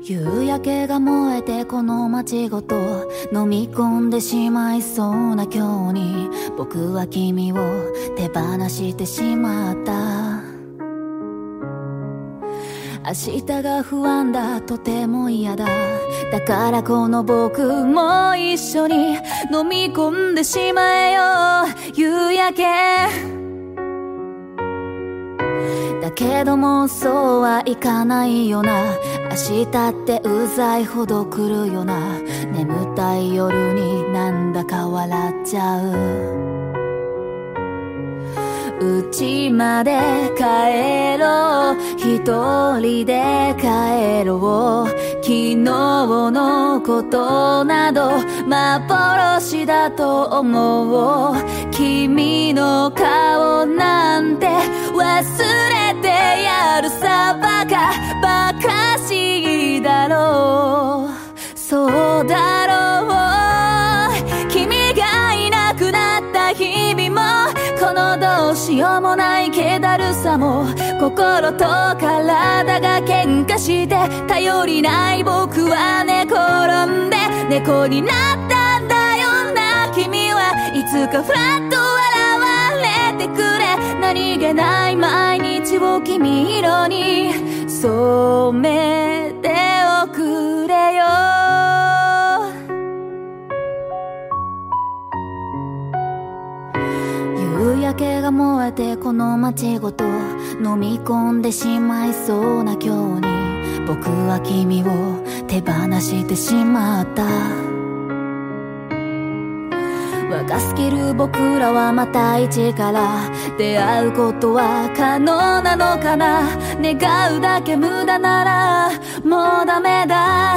夕焼けが燃えてこの街ごと飲み込んでしまいそうな今日に、僕は君を手放してしまった。明日が不安だ、とても嫌だ。だからこの僕も一緒に飲み込んでしまえよ、夕焼け。だけどもそうはいかないよな。明日ってうざいほど来るよな。眠たい夜になんだか笑っちゃう。家まで帰ろう、一人で帰ろう。昨日のことなど幻だと思う。君の顔なんて忘れてやるさ。バカしいだろう。そうだろう。君がいなくなった日々も、このどうしようもない気だるさも、心と体が喧嘩して頼りない僕は寝転んで猫になったんだよな。君はいつかふらっと笑われてくれ。何気ない毎日を君色に染めておくれよ。夕焼けが燃えてこの街ごと飲み込んでしまいそうな今日に、僕は君を手放してしまった。若すぎる僕らはまた一から出会うことは可能なのかな。願うだけ無駄ならもうダメだ。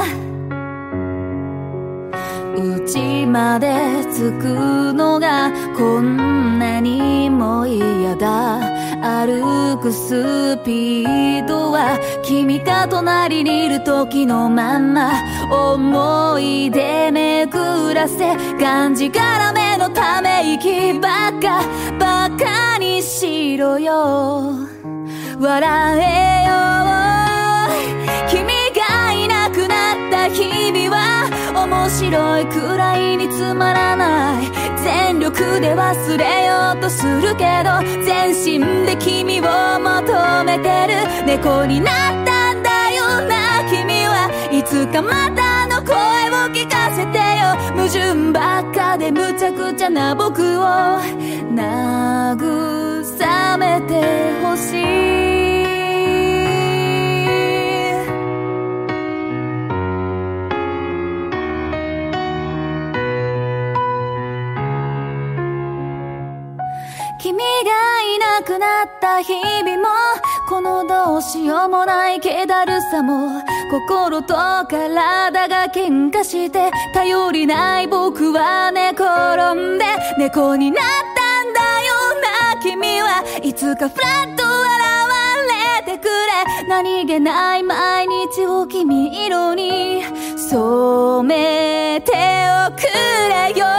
家まで着くのがこんなにも嫌だ。歩くスピードは君が隣にいる時のまんま。思い出巡らせがんじがらめのため息ばっかバカにしろよ。笑えよ。君がいなくなった日々は面白いくらいにつまらない。全力で忘れようとするけど全身で君を求めてる。猫になったんだよな。君はいつかまたあの声を聞かせてよ。矛盾ばっかでむちゃくちゃな僕を慰めてほしい。君がいなくなった日々も、このどうしようもない気だるさも、心と体が喧嘩して頼りない僕は寝転んで猫になったんだよな。君はいつかふらっと笑われてくれ。何気ない毎日を君色に染めておくれよ。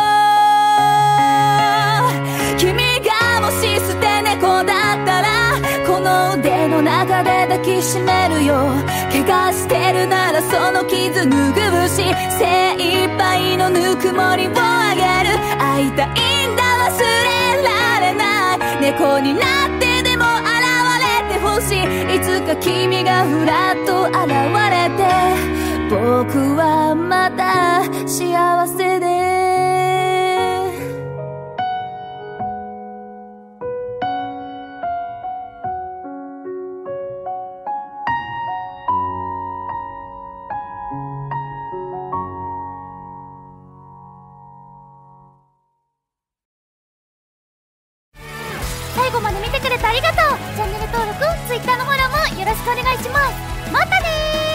もし捨て猫だったらこの腕の中で抱きしめるよ。怪我してるならその傷拭うし、精一杯のぬくもりをあげる。会いたいんだ忘れられない。猫になってでも現れてほしい。いつか君がふらっと現れて僕はまた幸せで。 最後まで見てくれてありがとう。チャンネル登録、Twitter のフォローもよろしくお願いします。またねー。